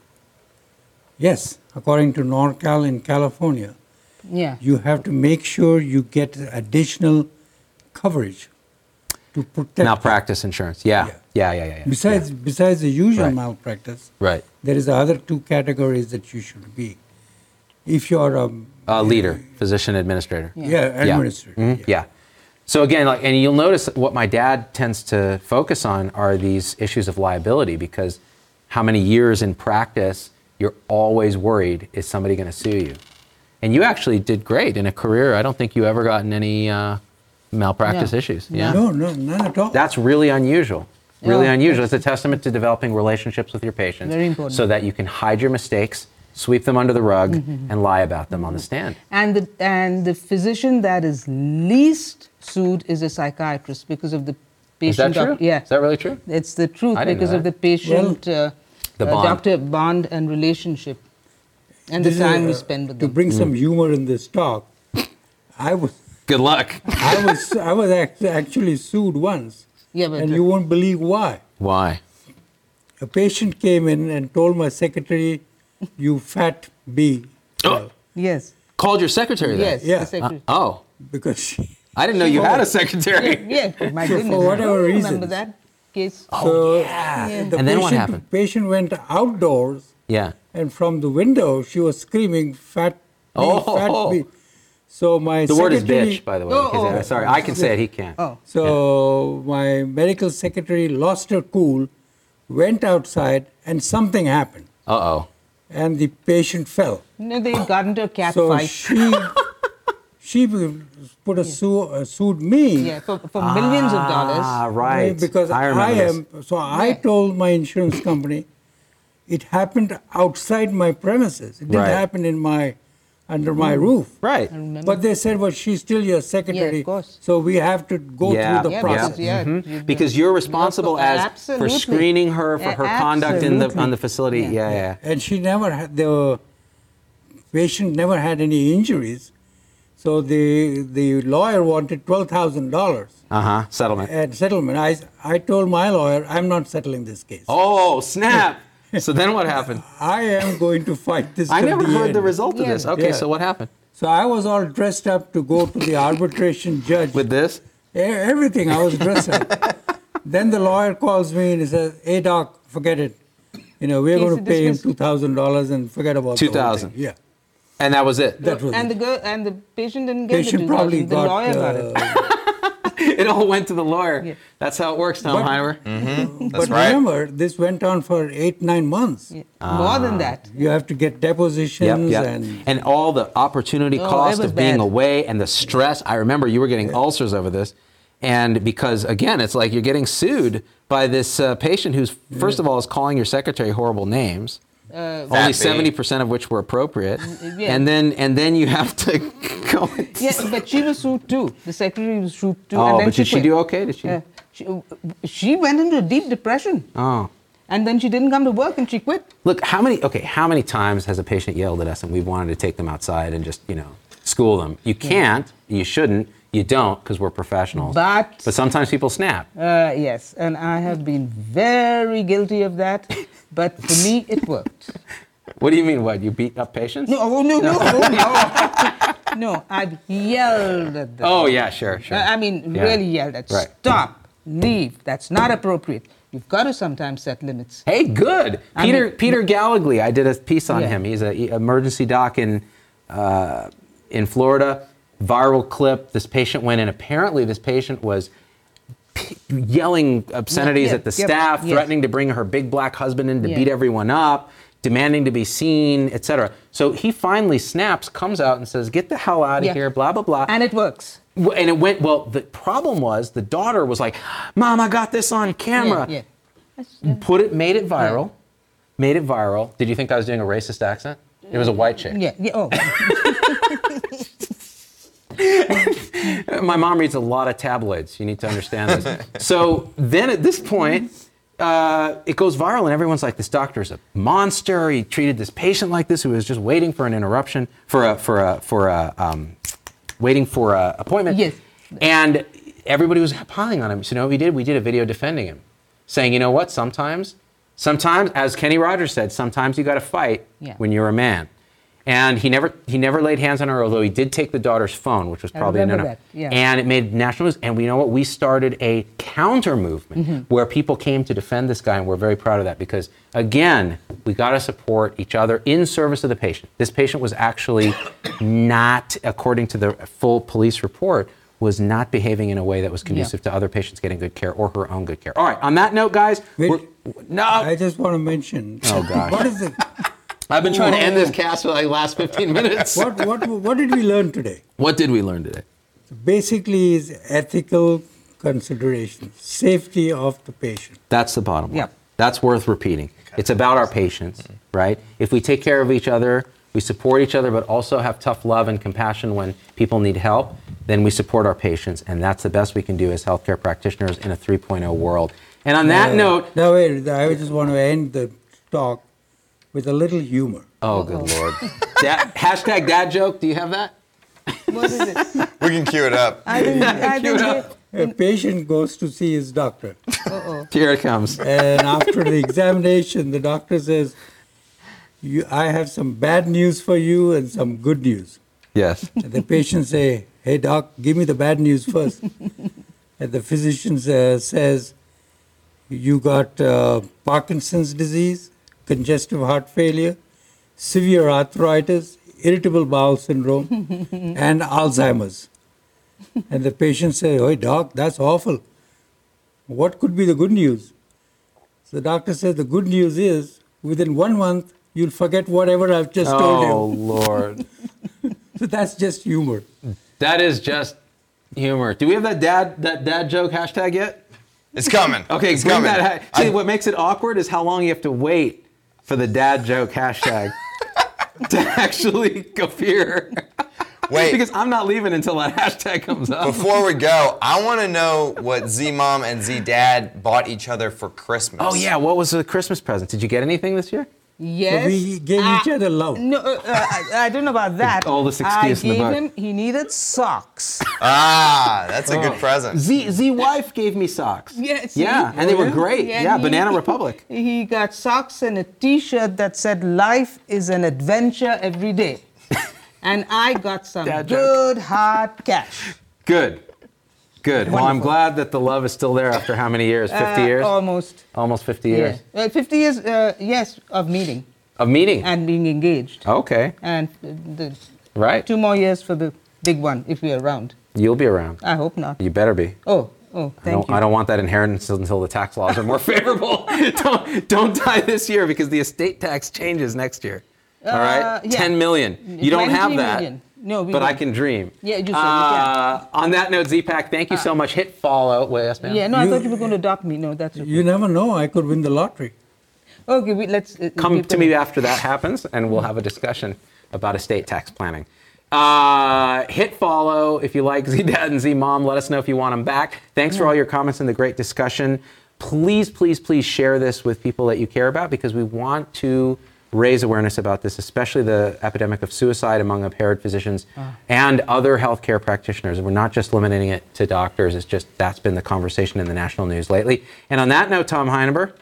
Yes, according to NorCal in California, Yeah. you have to make sure you get additional coverage to protect. malpractice insurance, yeah, Yeah. yeah, yeah, yeah. yeah, Besides, besides the usual Right. malpractice, yeah. Right. there is the other two categories that you should be. If you're a Uh, leader, physician administrator. yeah, Yeah. administrator, Mhm, yeah. yeah. So again, like, and you'll notice what my dad tends to focus on are these issues of liability, because how many years in practice you're always worried, is somebody going to sue you? And you actually did great in a career. I don't think you ever gotten any uh, malpractice No. issues. Yeah. No, no, none at all. That's really unusual. Really Yeah. unusual. It's a testament to developing relationships with your patients. Very important. So that you can hide your mistakes, sweep them under the rug, Mm-hmm. and lie about them on the stand. And the and the physician that is least sued is a psychiatrist because of the Is that patient. doc- true? yeah, Is that really true? it's the truth I didn't know because of that. the patient, uh, The uh, bond. doctor bond and relationship, and the This is, time we uh, spend with To them. bring Mm. some humor in this talk, I was Good luck. I was I was act- actually sued once, Yeah, but and you won't believe why. Why? A patient came in and told my secretary, "You fat bee," Oh. yes, Called your secretary that? yes, Yeah. the secretary. Oh, because she, I didn't know you had a secretary. yeah, yeah, my So for goodness, whatever I remember reasons. that case. so yeah. the And then patient, what happened? patient went outdoors, Yeah. and from the window she was screaming, "Fat bee, Oh. fat bee." So my The word is secretary, bitch, by the way. Oh, because, uh, oh. sorry, I can say it. He can't. Oh, So my medical secretary lost her cool, went outside, and something happened. Uh oh. and the patient fell. No, they got into a cat So fight. she she put a sue, uh, sued me. Yeah, for, for millions of dollars. Ah, right. Because I I, remember this. am, so I Yeah. told my insurance company it happened outside my premises. It didn't Right. happen in my, under my roof. Right. Remember? But they said, well, she's still your secretary. course. So we have to go Yeah. through the Yeah, process. because, yeah, Mhm. you- Because you're responsible as for Absolutely. screening her for Yeah, her conduct in the on the absolutely. facility. Yeah, Yeah. yeah. And she never had, the patient never had any injuries. So the, the lawyer wanted twelve thousand dollars Uh huh. Settlement. at settlement. I, I told my lawyer, I'm not settling this case. Oh snap! So then what happened? I am going to fight this I till never the heard end. the result of Yeah. this. Okay, Yeah. so what happened So I was all dressed up to go to the arbitration judge. with this? E- Everything, I was dressed up. Then the lawyer calls me and he says, hey, doc, forget it. You know, we're Case going to pay him dismissed. two thousand dollars and forget about the whole two thousand. thing. Yeah. And that was it. That was and it. the girl and the patient didn't get Patient the probably two thousand. The got, lawyer got it. uh, It all went to the lawyer. Yeah. That's how it works, Tom But- Heimer. That's but right. remember, this went on for eight, nine months. Yeah. More than that. You have to get Yep, depositions yep. and And all the opportunity Oh, it cost was of being bad. away and the stress. I remember you were getting ulcers over this. And because, again, it's like you're getting sued by this uh, patient who's, first of all, is calling your secretary horrible names. Uh, Only Fat seventy B. percent of which were appropriate. yeah. And then and then you have to go. and- yeah, but she was sued too. The secretary was sued too. Oh, and then but did she quit. do okay? Did she? Uh, she, uh, she went into a deep depression. Oh. And then she didn't come to work and she quit. Look, how many, okay, how many times has a patient yelled at us and we've wanted to take them outside and just, you know, school them? You can't, you shouldn't, you don't because we're professionals. But- But sometimes people snap. Uh, yes, and I have been very guilty of that. But for me, it worked. What do you mean, what? You beat up patients? No, oh, no, no, oh, no. No, I've yelled at them. Oh, yeah, sure, sure. I mean, Yeah. really yelled at. Right. Stop, leave. That's not appropriate. You've got to sometimes set limits. Hey, good. I Peter mean- Peter Gallagly, I did a piece on Yeah. him. He's an emergency doc in uh, in Florida. Viral clip. This patient went in. Apparently, this patient was p- yelling obscenities Yeah, at the yeah, staff, yes. threatening to bring her big black husband in to Yeah. beat everyone up, demanding to be seen, et cetera. So he finally snaps, comes out and says, "Get the hell out of Yeah. here!" Blah blah blah. And it works. W- And it went well. The problem was the daughter was like, "Mom, I got this on camera." Yeah, yeah. Put it, made it viral, made it viral. Did you think I was doing a racist accent? It was a white chick. Yeah, yeah. Oh, My mom reads a lot of tabloids. You need to understand this. So then at this point, uh, it goes viral, and everyone's like, "This doctor's a monster. He treated this patient like this, who was just waiting for an interruption, for a for a for a um, waiting for a appointment." Yes. And everybody was piling on him. So you know what we did? We did a video defending him, saying, "You know what? Sometimes, sometimes, as Kenny Rogers said, sometimes you got to fight Yeah. when you're a man." And he never he never laid hands on her, although he did take the daughter's phone, which was I probably a remember no-no. that, yeah. And it made national news. And we know what? We started a counter movement Mm-hmm. where people came to defend this guy, and we're very proud of that because, again, we got to support each other in service of the patient. This patient was actually not, according to the full police report, was not behaving in a way that was conducive to other patients getting good care or her own good care. All right, on that note, guys, Wait, we're, no, I just want to mention. Oh, gosh. What is it? I've been trying to end this cast for like the last fifteen minutes. What, what, what did we learn today? What did we learn today? Basically, is ethical considerations, safety of the patient. That's the bottom line. Yep. That's worth repeating. It's about our patients, right? If we take care of each other, we support each other, but also have tough love and compassion when people need help, then we support our patients, and that's the best we can do as healthcare practitioners in a three point oh world. And on that Uh, note, Now, wait, I just want to end the talk with a little humor. oh, good Lord. Dad, hashtag dad joke, do you have that? what is it? We can cue it up. I didn't. I Cue it didn't. up. A patient goes to see his doctor, Uh-oh. Here it comes. and after the examination, the doctor says, you, I have some bad news for you and some good news. Yes. And the patient say, hey doc, give me the bad news first. And the physician uh, says, you got uh, Parkinson's disease, congestive heart failure, severe arthritis, irritable bowel syndrome, and Alzheimer's. And the patient says, oh doc, that's awful. What could be the good news? So the doctor says, the good news is, within one month, you'll forget whatever I've just Oh, told you. Lord. So that's just humor. That is just humor. Do we have that dad that dad joke hashtag yet? It's coming. Okay, it's bring coming. that. Ha- See, I- what makes it awkward is how long you have to wait for the dad joke hashtag to actually appear. Wait. Because I'm not leaving until that hashtag comes up. Before we go, I want to know what Z Mom and Z Dad bought each other for Christmas. Oh yeah, what was the Christmas present? Did you get anything this year? Yes. we gave each I- other love. No, uh, uh, I, I don't know about that. All the I excuse in the gave book. him, he needed socks. Ah, that's a Oh. good present. Z Z wife gave me socks. Yeah, see? Yeah, and they Oh, were yeah? great. Yeah, Yeah, he- Banana Republic. He got socks and a T-shirt that said "Life is an adventure every day," and I got some Dad joke. good hard cash. Good. Good. Well, I'm Wonderful. glad that the love is still there after how many years? fifty Uh, years? Almost. Almost fifty Yeah. years. Uh, Fifty years. Uh, yes, of meeting Of meeting. and being engaged, Okay. and uh, the Right. two more years for the big one if we're around. You'll be around. I hope not. You better be. Oh, oh, I thank don't, you. I don't want that inheritance until the tax laws are more favorable. don't, don't die this year because the estate tax changes next year. All right? Uh, yeah. ten million. You don't have twenty that. million. No, we but I don't. can dream. Yeah, you said you can. Uh, on that note, Z-Pac, thank you so much. Hit follow. Wait, yes, ma'am? Yeah, no, I You- thought you were going to adopt me. No, that's okay. You never know. I could win the lottery. Okay, we, let's uh, Come give to them- me after that happens, and we'll have a discussion about estate tax planning. Uh, hit follow if you like Z-Dad and Z-Mom. Let us know if you want them back. Thanks for all your comments and the great discussion. Please, please, please share this with people that you care about because we want to raise awareness about this, especially the epidemic of suicide among impaired physicians and other healthcare practitioners. We're not just limiting it to doctors. It's just that's been the conversation in the national news lately. And on that note, Tom Heineber,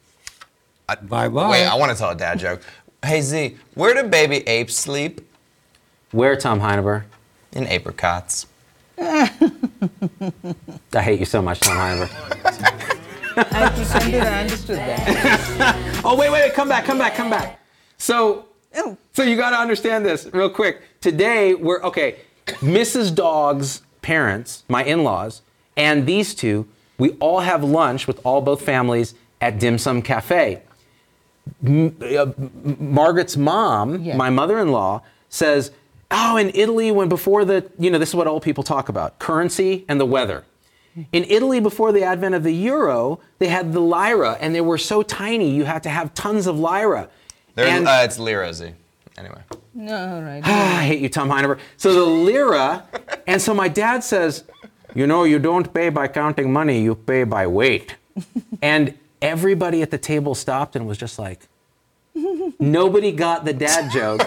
Bye-bye. Wait, I want to tell a dad joke. Hey Z, where do baby apes sleep? where, Tom Heineber? In apricots. I hate you so much, Tom Heineber. I pretended I understood that. Oh, wait, wait, wait, come back, come back, come back. So, Oh. so you got to understand this real quick. Today, we're, okay, Missus Dog's parents, my in-laws, and these two, we all have lunch with all both families at Dim Sum Cafe. M- uh, M- Margaret's mom, Yeah. my mother-in-law, says, oh, in Italy, when before the, you know, this is what old people talk about, currency and the weather. In Italy, before the advent of the euro, they had the lira, and they were so tiny, you had to have tons of lira. There's, And- uh, it's lira Z. Anyway. No, all right. I hate you, Tom Heineber. So the lira, and so my dad says, you know, you don't pay by counting money, you pay by weight. And everybody at the table stopped and was just like, nobody got the dad joke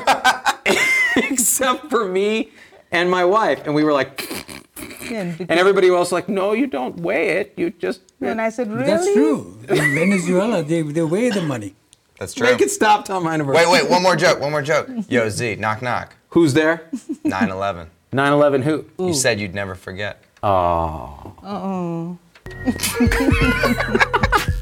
except for me and my wife. And we were like, Yeah, and and everybody else was like, no, you don't weigh it, you just and I said, really? That's true. In Venezuela, they, they weigh the money. That's true. make it stop, Tom Heineber. Wait, wait, one more joke, one more joke. Yo, Z, knock, knock. Who's there? nine eleven. nine eleven who? You said you'd never forget. Oh. Uh-oh.